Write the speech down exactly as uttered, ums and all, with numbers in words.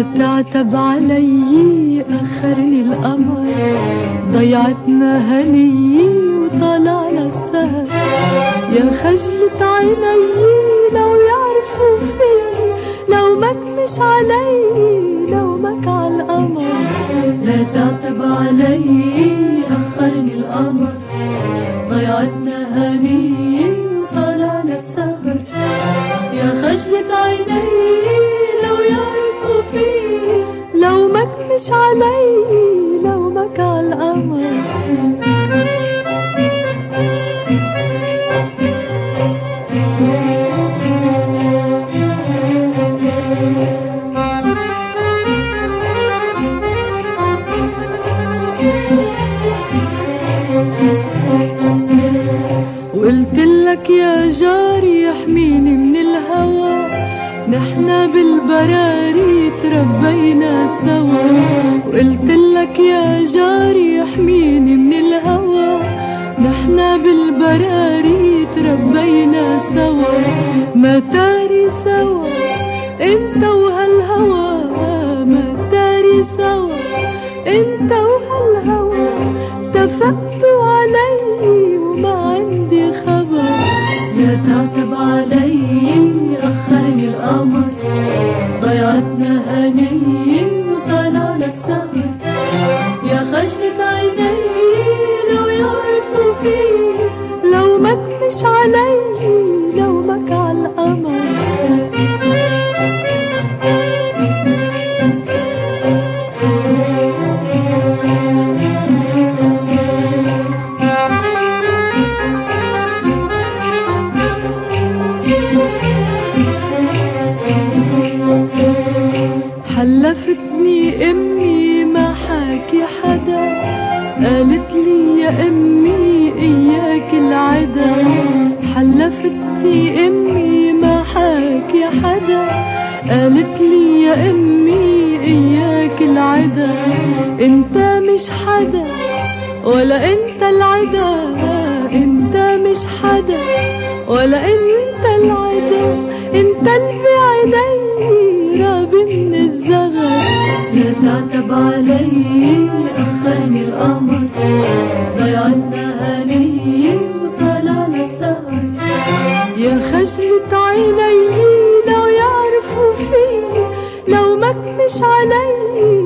تعتب علي أخرني القمر، ضيعتنا هني وطلعنا السهر. يا خجلة عيني لو يعرفوا فيي لومك مش علي لومك عالقمر. لا تعتب علي أخرني القمر، ضيعتنا هني وطلعنا السهر. يا خجلة عيني لو يعرفوا فيي لومك مش علي لومك عالقمر. وقلتلك يا جاري احميني من الهوى، نحنا بالبراري تربينا سوا. وقلتلك يا جاري احميني من الهوى، نحنا بالبراري تربينا سوا. ما تاري سوا انت وهالهوى، ما تاري سوا انت وهالهوى. اتفقتوا علي وما عندي خبر. لا تعتب علي أخرني القمر، ضيعتنا هني وطلعنا السهر. يا خجلة عيني لو يعرفوا فيي لومك مش علي لومك عالقمر. حلفتني امي ما حاكي حدا، قالت لي يا امي اياك العدا. حلفتني امي ما حاكي حدا، قالت لي يا امي اياك العدا. انت مش حدا ولا انت العدا، انت مش حدا ولا انت العدا. انت اللي بعيني رابي من الزغر. لا تعتب علي أخرني القمر، ضيعتنا هني وطلعنا السهر. يا خجلة عيني لو يعرفوا فيي لومك مش علي